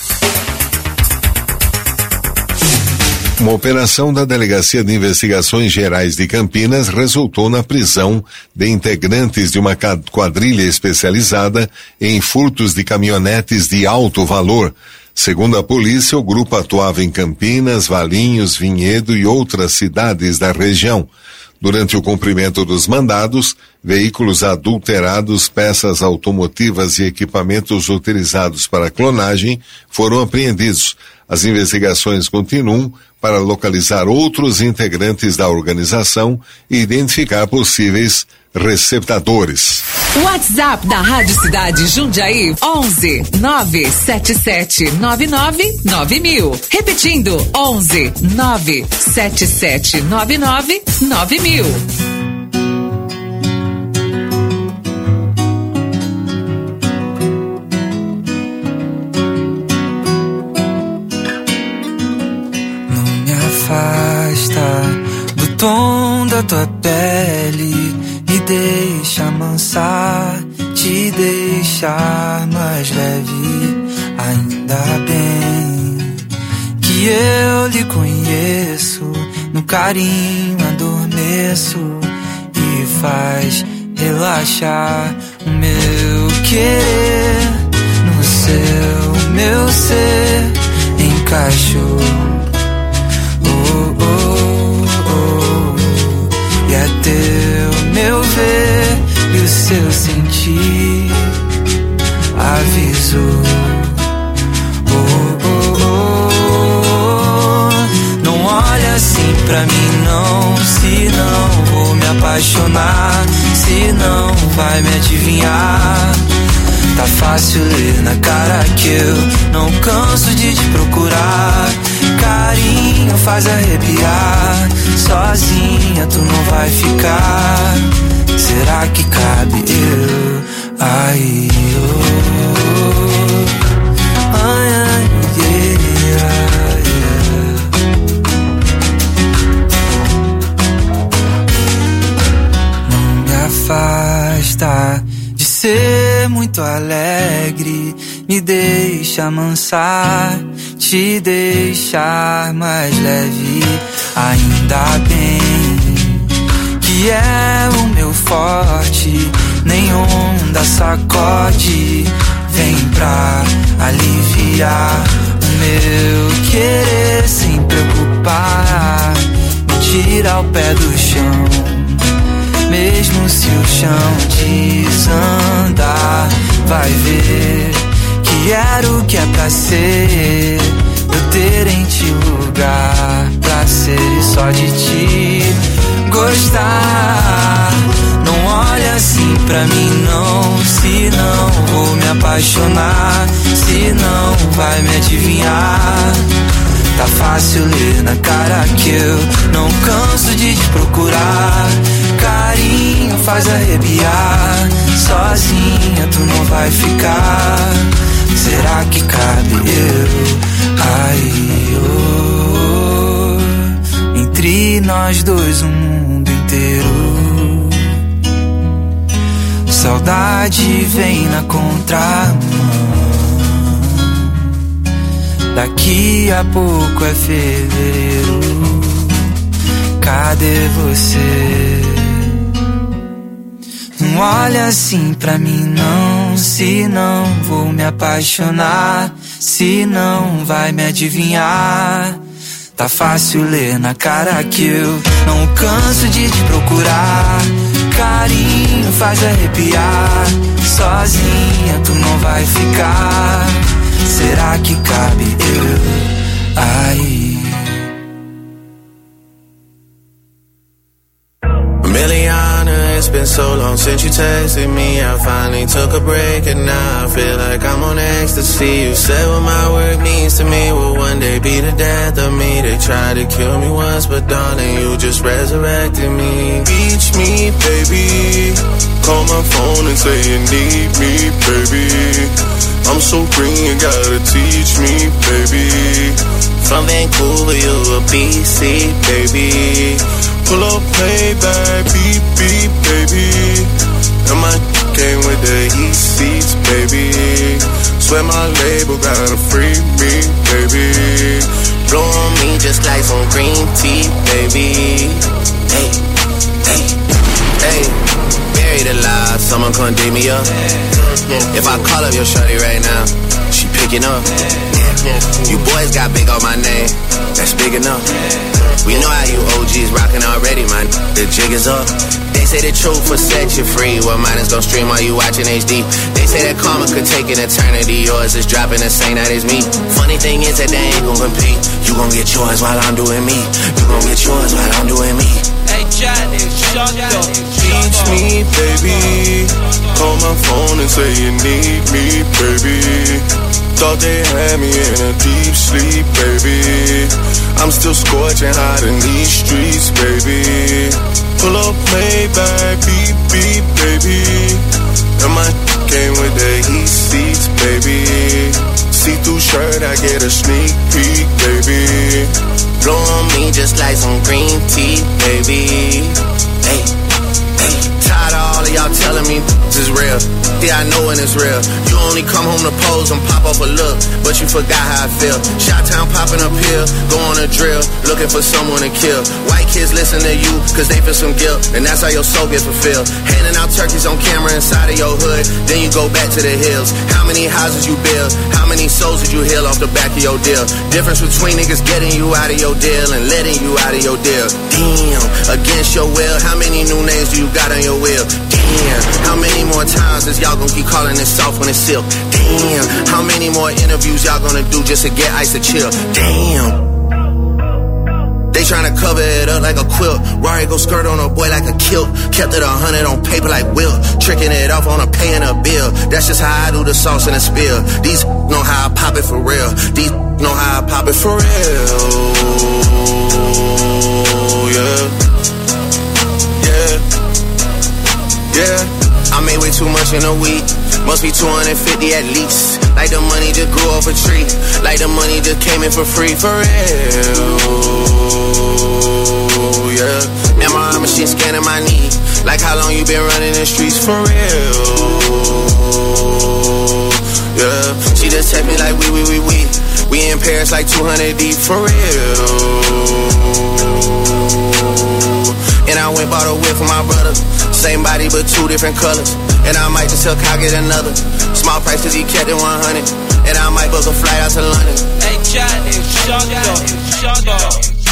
Uma operação da Delegacia de Investigações Gerais de Campinas resultou na prisão de integrantes de uma quadrilha especializada em furtos de caminhonetes de alto valor. Segundo a polícia, o grupo atuava em Campinas, Valinhos, Vinhedo e outras cidades da região. Durante o cumprimento dos mandados, veículos adulterados, peças automotivas e equipamentos utilizados para clonagem foram apreendidos. As investigações continuam para localizar outros integrantes da organização e identificar possíveis receptadores. WhatsApp da Rádio Cidade Jundiaí 11 977 99 9000. Repetindo 11 977 99 9000. Do tom da tua pele, me deixa amansar, te deixar mais leve. Ainda bem que eu lhe conheço, no carinho adormeço e faz relaxar o meu querer. No seu, meu ser encaixou. E é teu meu ver e o seu sentir avisou. Não olha assim pra mim não, senão vou me apaixonar, senão vai me adivinhar. Tá fácil ler na cara que eu não canso de te procurar. Carinho faz arrepiar, sozinha tu não vai ficar. Será que cabe eu aí? Ai, ai, yeah, yeah. Não me afasta de ser muito alegre, me deixa amansar, te deixar mais leve. Ainda bem que é o meu forte, nem onda sacode, vem pra aliviar o meu querer sem preocupar, me tira o pé do chão. Mesmo se o chão desandar, vai ver que era o que é pra ser. Eu ter em ti lugar pra ser e só de ti gostar. Não olha assim pra mim não, senão vou me apaixonar, senão vai me adivinhar. Tá fácil ler na cara que eu não canso de te procurar. Carinho faz arrepiar, sozinha tu não vai ficar. Será que cabe eu aí? Oh, entre nós dois um mundo inteiro. Saudade vem na contramão. Daqui a pouco é fevereiro. Cadê você? Não olha assim pra mim não, senão vou me apaixonar, senão vai me adivinhar. Tá fácil ler na cara que eu não canso de te procurar. Carinho faz arrepiar, sozinha tu não vai ficar. Será que cabe eu aí? Miliana it's been so long since you texted me. I finally took a break and now I feel like I'm on ecstasy. You said what my work means to me will one day be the death of me. They tried to kill me once, but darling, you just resurrected me. Reach me, baby. Call my phone and say you need me, baby. I'm so green, you gotta teach me, baby. From Vancouver, you a BC, baby. Pull up, play back, beep, beep, baby. And my came with the heat seats, baby. Swear my label gotta free me, baby. Blow on me just like some green tea, baby. Hey, hey, hey. Buried alive, someone come dig me up. If I call up your shorty right now, she picking up. You boys got big on my name, that's big enough. We know how you OGs rockin' already, man. The jig is up. They say the truth will set you free. Well, mine is gon' stream while you watching HD. They say that karma could take an eternity. Yours is dropping the same night as me. Funny thing is that they ain't gon' compete. You gon' get yours while I'm doing me. You gon' get yours while I'm doing me. Hey, Johnny, shut up. Teach me, baby. Call my phone and say you need me, baby. Thought they had me in a deep sleep, baby. I'm still scorching hot in these streets, baby. Pull up, Maybach, beep, beep, baby. And my came with the heat seats, baby. See-through shirt, I get a sneak peek, baby. Blow on me just like some green tea, baby. Hey, hey. Tired of all of y'all telling me this is real. Yeah, I know when it's real. You only come home to pose and pop off a look, but you forgot how I feel. Shot-town popping up here, go on a drill, looking for someone to kill. White kids listen to you, cause they feel some guilt, and that's how your soul gets fulfilled. Handing out turkeys on camera inside of your hood, then you go back to the hills. How many houses you build? How many souls did you heal off the back of your deal? Difference between niggas getting you out of your deal and letting you out of your deal. Damn, against your will, how many new names do you got on your will? Damn, how many more times is y'all gonna keep calling it soft when it's silk? Damn, how many more interviews y'all gonna do just to get ice to chill? Damn. They tryna cover it up like a quilt. Rari go skirt on a boy like a kilt. Kept it 100 on paper like Wilt. Tricking it off on a paying a bill. That's just how I do the sauce in a spill. These know how I pop it for real. These know how I pop it for real. Yeah. Yeah. Yeah. I made way too much in a week. Must be 250 at least. Like the money just grew off a tree. Like the money just came in for free. For real. Yeah. MRI machine scanning my knee. Like how long you been running the streets? For real. Yeah. She just text me like we. We in Paris like 200 deep. For real. And I went bought a whip for my brother. Same body but two different colors. And I might just tell Kyle get another. Small price cause he kept it 100. And I might book a flight out to London. Hey Johnny, shut up.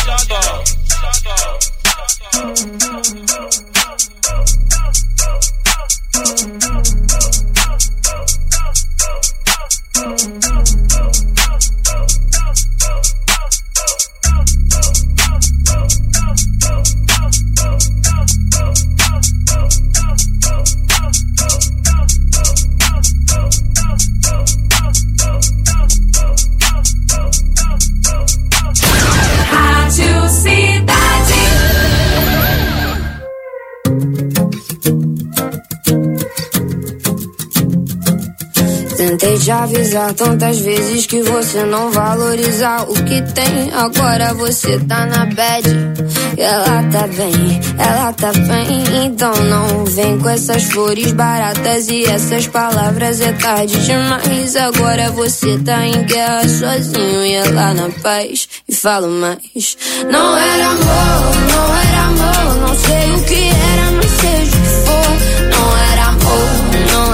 Tentei te avisar tantas vezes que você não valorizar o que tem. Agora você tá na bad. Ela tá bem. Então não vem com essas flores baratas e essas palavras. É tarde demais. Agora você tá em guerra sozinho e ela na paz. E falo mais. Não era amor. Não sei o que era, mas seja o que for. Não era amor. Não.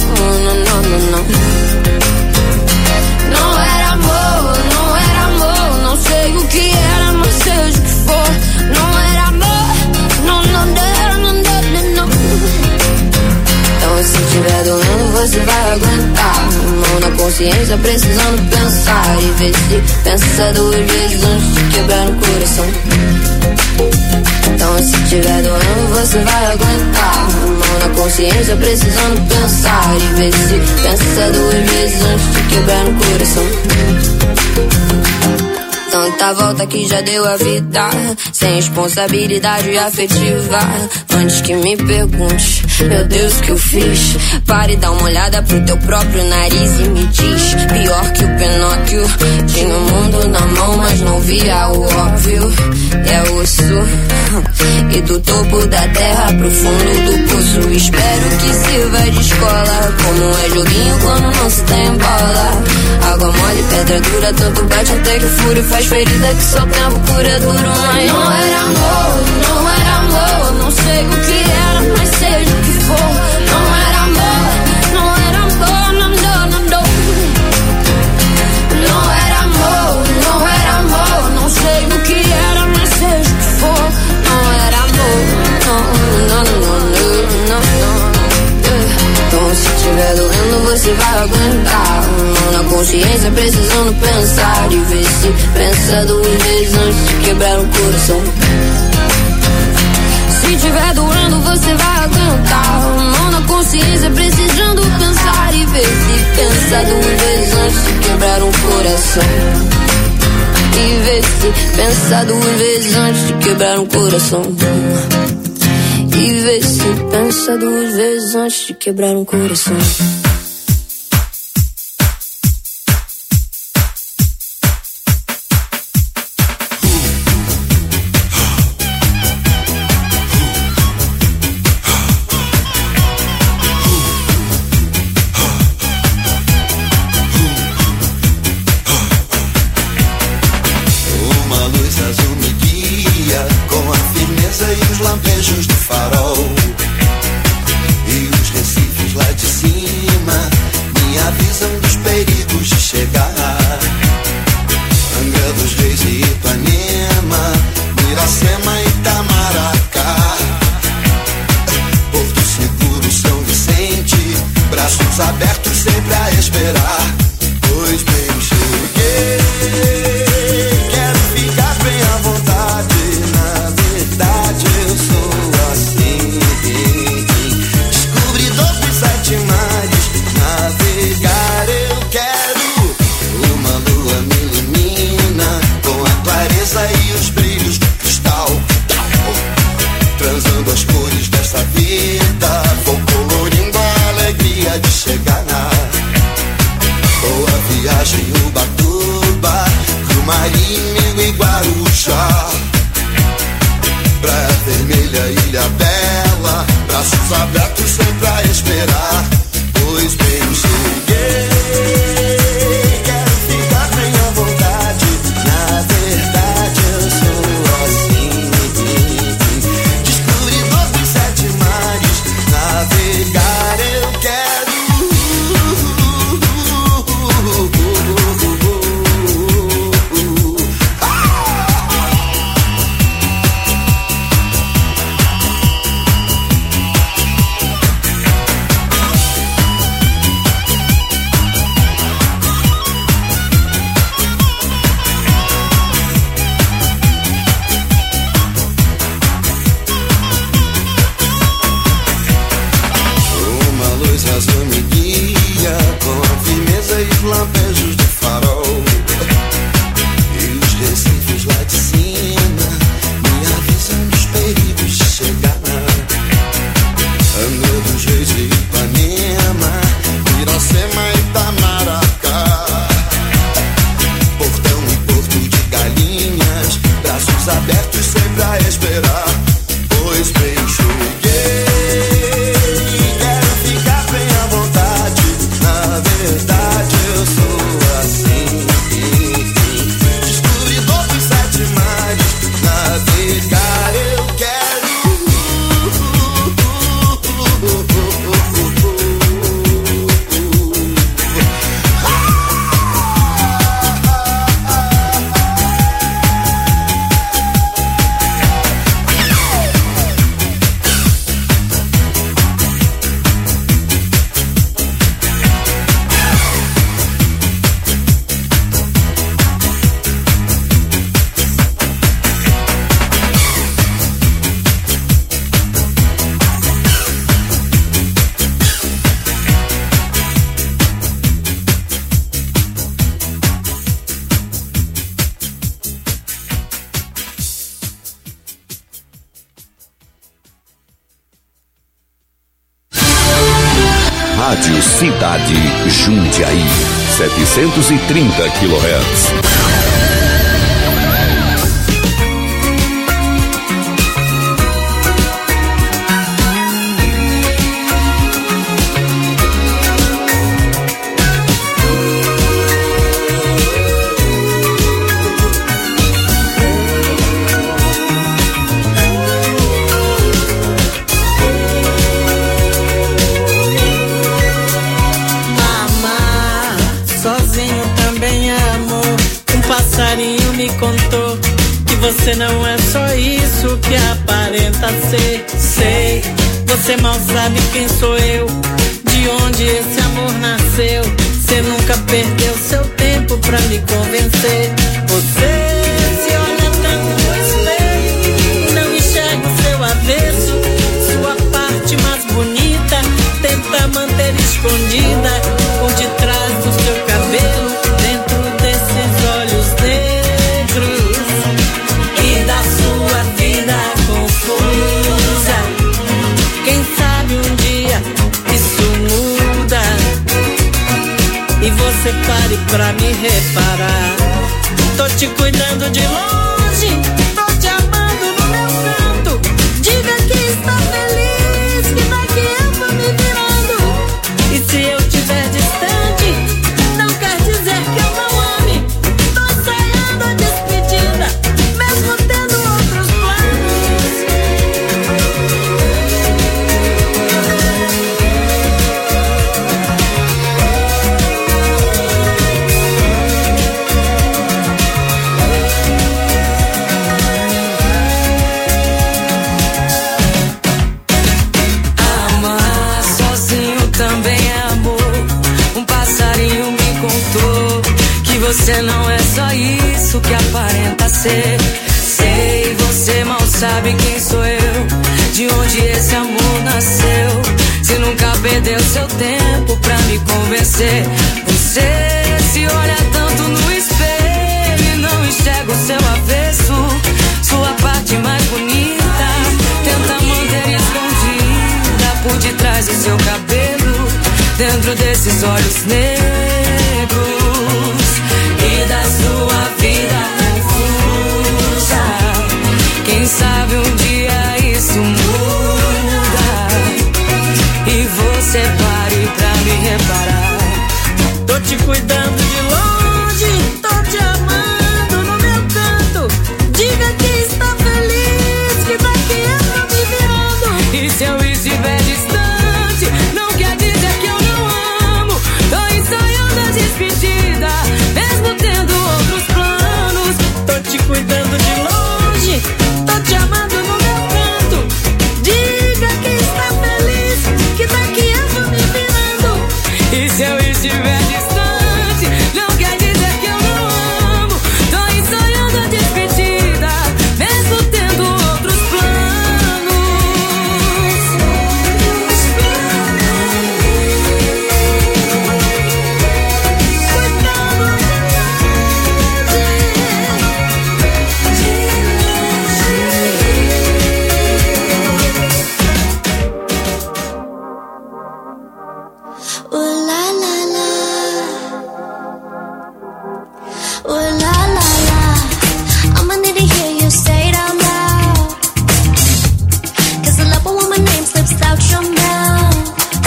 Não era amor, não sei o que era, mas seja o que for. Não era amor, não. Então se tiver doendo você vai aguentar. Mão na consciência precisando pensar e ver se pensa 2 vezes antes de quebrar o coração. Então se tiver doendo você vai aguentar. Mão na consciência precisando pensar e ver se pensa 2 vezes antes de quebrar o coração. Tanta volta que já deu a vida, sem responsabilidade afetiva. Antes que me pergunte, meu Deus, o que eu fiz? Pare e dá uma olhada pro teu próprio nariz e me diz. Pior que o Pinóquio, tinha o mundo na mão, mas não via o óbvio. É osso, e do topo da terra pro fundo do poço. Espero que sirva de escola, como é joguinho quando não se tem bola. Água mole, pedra dura, tanto bate até que o fúrio faz ferida que só o tempo cura duro. Mas não era amor, não era amor, não sei o que era, mas seja o que for. Não era amor, não era amor, não, não, não, não. Não era amor, não era amor, não sei o que era, mas seja o que for. Não era amor, não, não, não, não, não. Então se tiver doendo você vai aguentar. Mão na consciência precisando pensar e ver se pensa 2 vezes antes de quebrar o coração. Se tiver doendo você vai aguentar. Mão na consciência precisando pensar e ver se pensa 2 vezes antes de quebrar um coração. E ver se pensa 2 vezes antes de quebrar um coração. E ver se pensa 2 vezes antes de quebrar um coração. Rádio Cidade Jundiaí, 730 kHz. Contou que você não é só isso que aparenta ser. Sei, você mal sabe quem sou eu, de onde esse amor nasceu. Você nunca perdeu seu tempo pra me convencer. Você se olha tanto no espelho, não enxerga o seu avesso. Sua parte mais bonita tenta manter escondida por detrás do seu cabelo, dentro desses olhos negros. E você pare pra me reparar. Tô te cuidando de longe, tô te amando no meu canto. Diga que está feliz, que daqui eu vou me virando. E se eu estiver distante, não quer dizer que eu não ame. Tô ensaiando a despedida, mesmo tendo outros Você não é só isso que aparenta ser. Sei, você mal sabe quem sou eu, de onde esse amor nasceu. Você nunca perdeu seu tempo pra me convencer. Você se olha tanto no espelho e não enxerga o seu avesso. Sua parte mais bonita tenta manter escondida por detrás do seu cabelo, dentro desses olhos negros. E da sua vida confusa, quem sabe um dia isso muda. E você pare pra me reparar. Tô te cuidando de longe, tô te amando no meu canto. Diga que está feliz, que daqui eu vou me virando. E se eu estiver distante, não quer dizer que eu não amo. Tô ensaiando a despedida, mesmo tendo outros planos. Tô te cuidando de longe, tô te amando no meu canto. Diga que está feliz, que daqui eu vou me virando. E se eu estiver distante, não quer dizer que eu não amo. Tô ensaiando a despedida, mesmo tendo outros planos. Ooh la la la, ooh la la la. I'ma need to hear you say it out loud, 'cause I love it when my name slips out your mouth.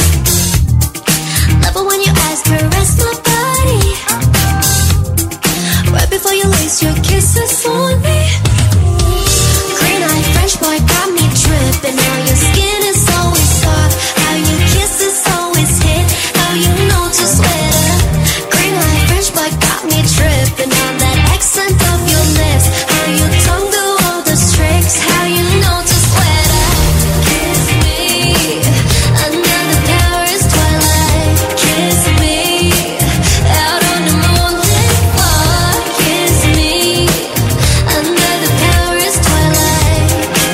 Love it when your eyes caress my body, right before you lace your kisses on me. Green eyed French boy got me tripping. How your skin is always soft, how your kisses always hit, how you know to sweat up. Green eyed French boy got me tripping on that accent of your lips, how your tongue do all the tricks, how you know to sweat up. Kiss me, another Paris twilight. Kiss me, out on the mountain floor. Kiss me, another Paris twilight.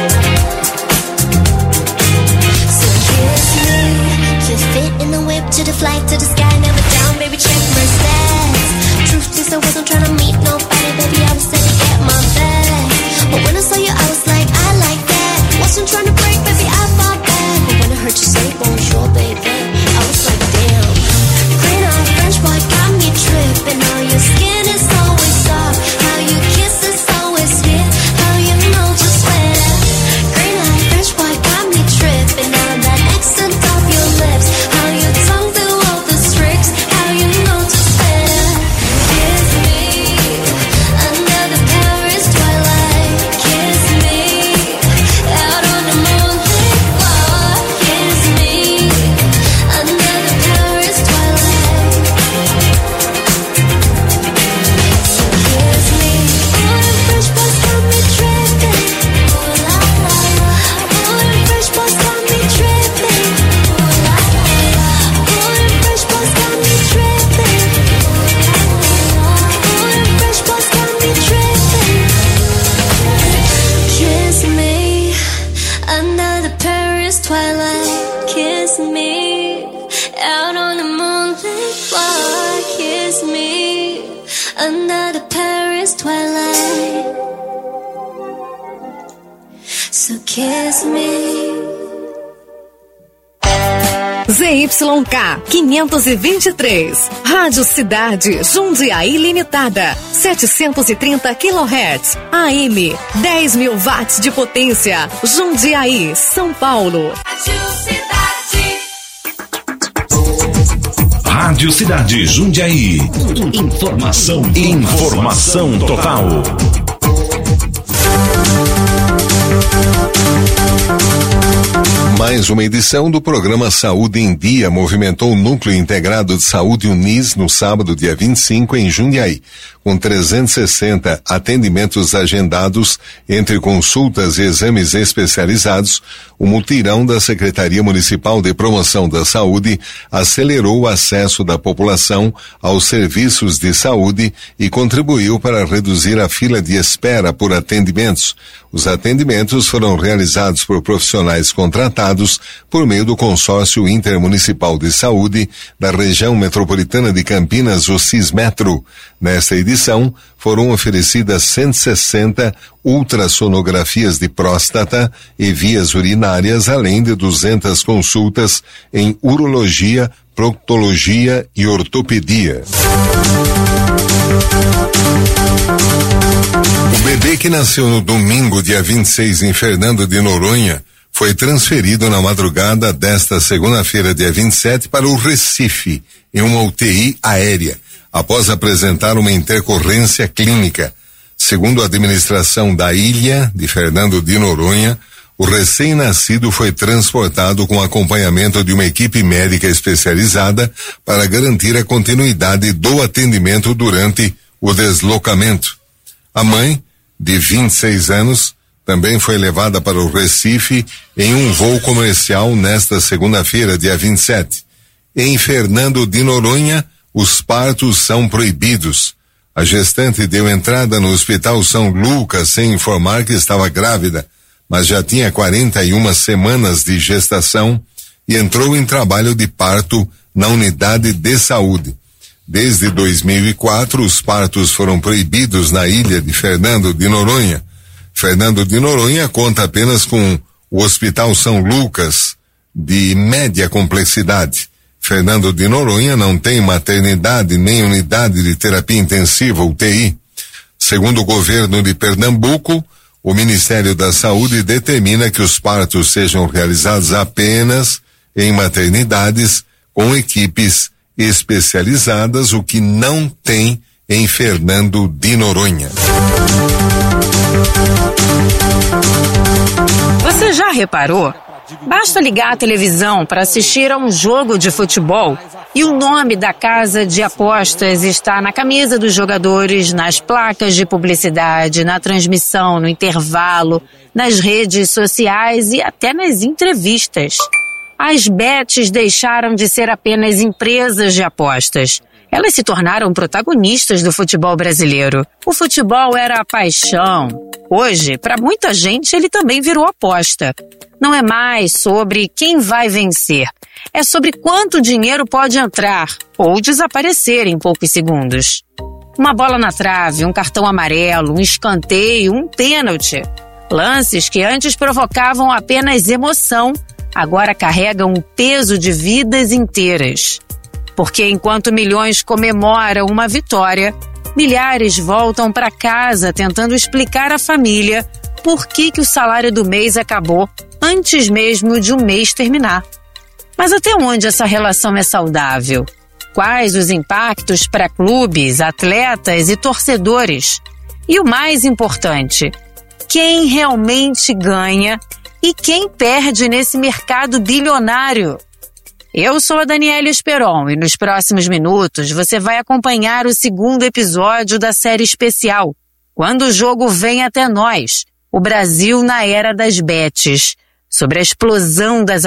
So kiss me, you fit in the whip to the flight to the sky, never down, baby, check my stats. Truth is I wasn't trying to meet nobody, baby, I was set to get my bag. But when I saw you, I was like, I like that. Wasn't trying to break, baby, I fought back. But when I heard you say bonjour, baby, I was like, damn. Paris twilight, kiss me. Out on the moonlit bar, kiss me. Under the Paris twilight, so kiss me. ZYK 523, Rádio Cidade, Jundiaí Limitada, 730 kHz, AM, 10.000 watts de potência, Jundiaí, São Paulo. Rádio Cidade, Jundiaí. Informação total. Mais uma edição do programa Saúde em Dia movimentou o Núcleo Integrado de Saúde Unis no sábado, dia 25, em Jundiaí, com 360 atendimentos agendados entre consultas e exames especializados. O mutirão da Secretaria Municipal de Promoção da Saúde acelerou o acesso da população aos serviços de saúde e contribuiu para reduzir a fila de espera por atendimentos. Os atendimentos foram realizados por profissionais contratados por meio do Consórcio Intermunicipal de Saúde da Região Metropolitana de Campinas, o Cismetro. Nesta edição, foram oferecidas 160 ultrassonografias de próstata e vias urinárias, além de 200 consultas em urologia, proctologia e ortopedia. O bebê que nasceu no domingo, dia 26, em Fernando de Noronha, foi transferido na madrugada desta segunda-feira, dia 27, para o Recife, em uma UTI aérea, após apresentar uma intercorrência clínica. Segundo a administração da ilha de Fernando de Noronha, o recém-nascido foi transportado com acompanhamento de uma equipe médica especializada para garantir a continuidade do atendimento durante o deslocamento. A mãe, de 26 anos, também foi levada para o Recife em um voo comercial nesta segunda-feira, dia 27. Em Fernando de Noronha, os partos são proibidos. A gestante deu entrada no Hospital São Lucas sem informar que estava grávida, mas já tinha 41 semanas de gestação e entrou em trabalho de parto na unidade de saúde. Desde 2004, os partos foram proibidos na ilha de Fernando de Noronha. Fernando de Noronha conta apenas com o Hospital São Lucas, de média complexidade. Fernando de Noronha não tem maternidade nem unidade de terapia intensiva, UTI. Segundo o governo de Pernambuco, o Ministério da Saúde determina que os partos sejam realizados apenas em maternidades com equipes especializadas, o que não tem em Fernando de Noronha. Você já reparou? Basta ligar a televisão para assistir a um jogo de futebol e o nome da casa de apostas está na camisa dos jogadores, nas placas de publicidade, na transmissão, no intervalo, nas redes sociais e até nas entrevistas. As bets deixaram de ser apenas empresas de apostas. Elas se tornaram protagonistas do futebol brasileiro. O futebol era a paixão. Hoje, para muita gente, ele também virou aposta. Não é mais sobre quem vai vencer. É sobre quanto dinheiro pode entrar ou desaparecer em poucos segundos. Uma bola na trave, um cartão amarelo, um escanteio, um pênalti. Lances que antes provocavam apenas emoção, agora carregam um peso de vidas inteiras. Porque enquanto milhões comemoram uma vitória, milhares voltam para casa tentando explicar à família por que o salário do mês acabou antes mesmo de um mês terminar. Mas até onde essa relação é saudável? Quais os impactos para clubes, atletas e torcedores? E o mais importante, quem realmente ganha e quem perde nesse mercado bilionário? Eu sou a Daniela Esperon e nos próximos minutos você vai acompanhar o segundo episódio da série especial, Quando o Jogo Vem Até Nós, o Brasil na Era das Bets, sobre a explosão das